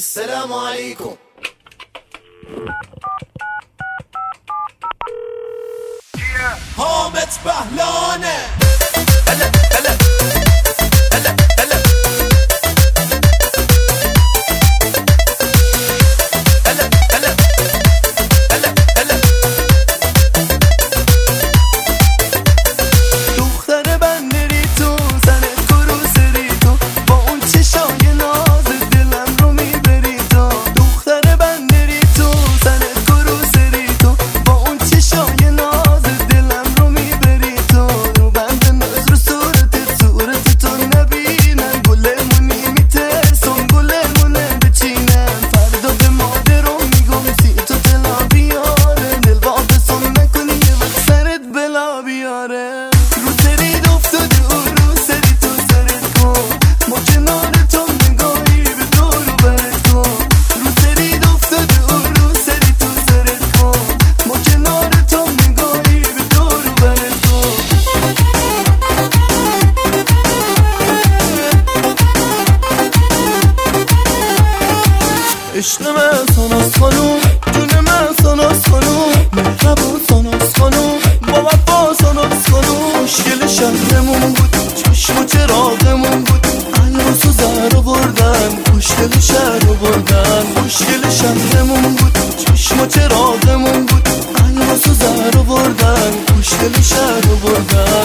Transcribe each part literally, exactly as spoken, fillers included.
السلام عليكم. هامت بهلانه هلا هلا هلا هلا هلا هلا هلا هلا دختر بندری تو زنت کروسری تو با اون چشای ناز دلم رو میبری تو. دختر بندری تو زنت کروسری تو با اون چشای ناز دلم رو میبری تو. رو بند نظر صورتت صورت تو نبینم گلمونی میترسم گلمونه بچینم فردا به مادرم میگم سی تو دلا بیاره دل واپسم نکنی یه وقت سرت بلا بیاره. رو سرید افتاده و رو سری تو سرت کن ما کنار تو نگاهی به دور و برت کن. رو سرید افتاده و رو سری تو سرت کن ما کنار تو نگاهی به دور و برت کن. عشق من ساناس خانوم جون من ساناس خانوم مهربون ساناس خانوم با وفا ساناس خانوم. مشکل شهرمون بود چشم و چراغمون بود الواس و زهر آوردن مشکل شهر آوردن. مشکل شهرمون بود چشم و چراغمون بود الواس و زهر آوردن مشکل شهر آوردن.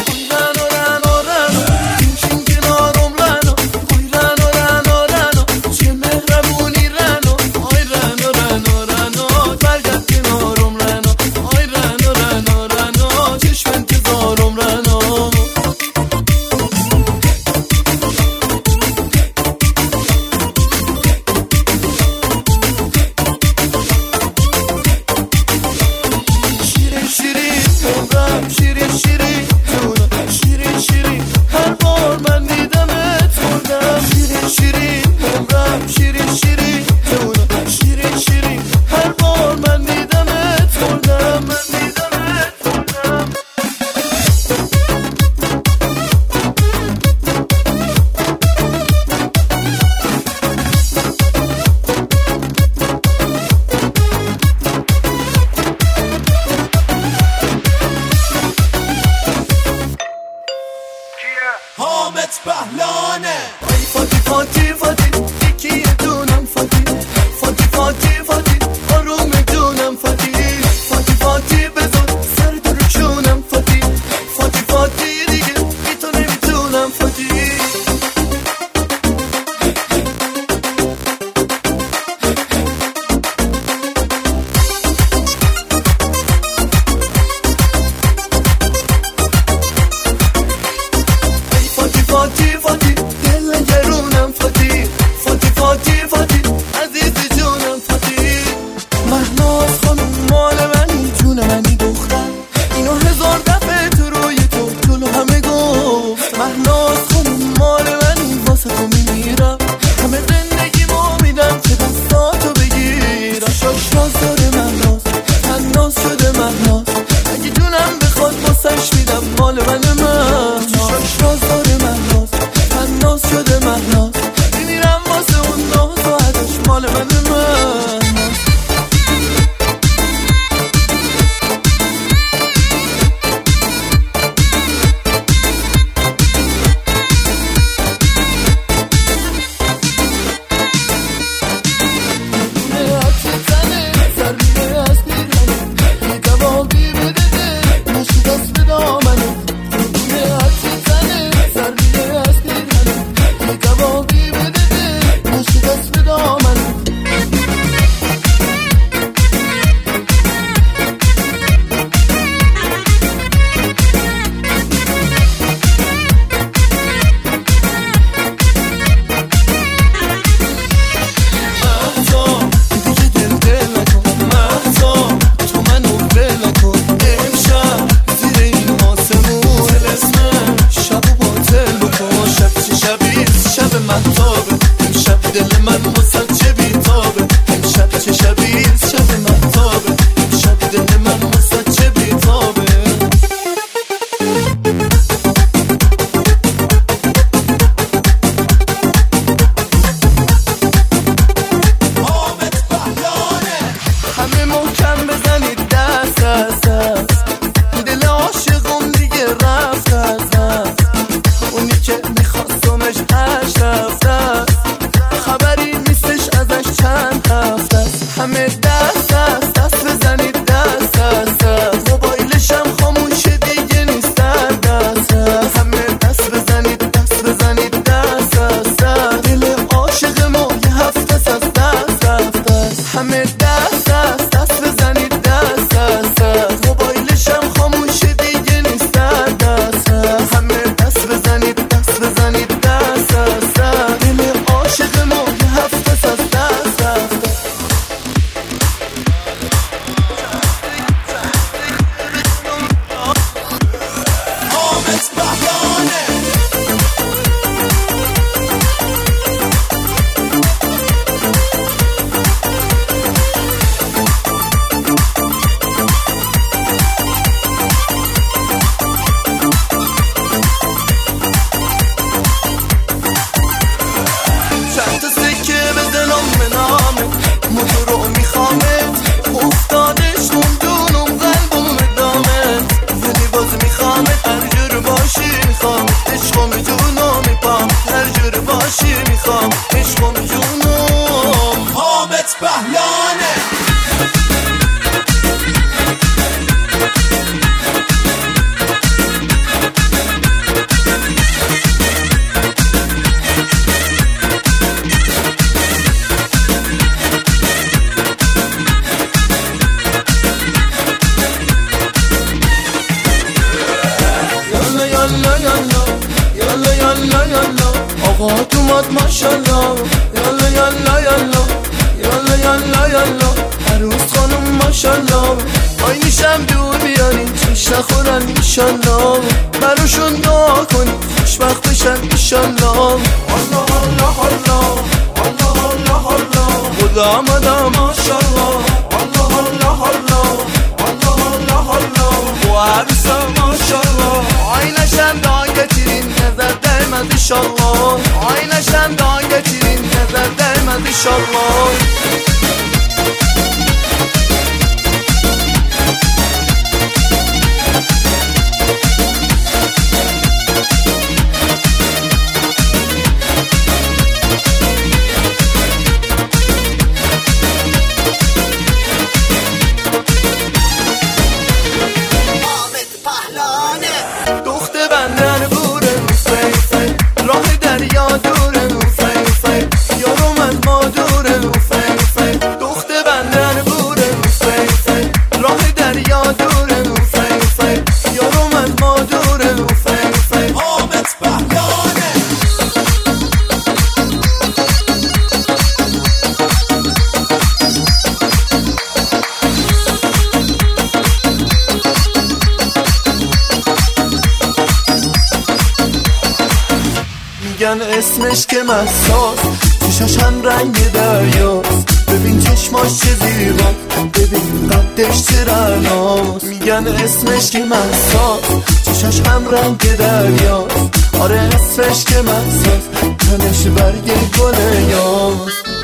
پهلانه یالا یالا یالا آقا اومد ماشالله یالا یالا یالا یالا یالا یالا عروس خانم ماشالله آی میشم دور بیارین چش نخورن ایشالله براشون دعا کنیم خوشبخت بشن ایشالله الله الله الله الله الله الله خدا آمده ماشالله الله الله الله الله الله الله و عروسا ماشالله آینشم دعا گتیرین نظر درمد ایشالله آینشم دعا گتیرین نظر درمد ایشالله میگن اسمش که مساس چشاش هم رنگ دریاست ببین چشماش چه زیباست ببین قدش چه رعناست میگن اسمش که مساس چشاش هم رنگ دریاست آره اسمش که مساس تنش برگ گل یاست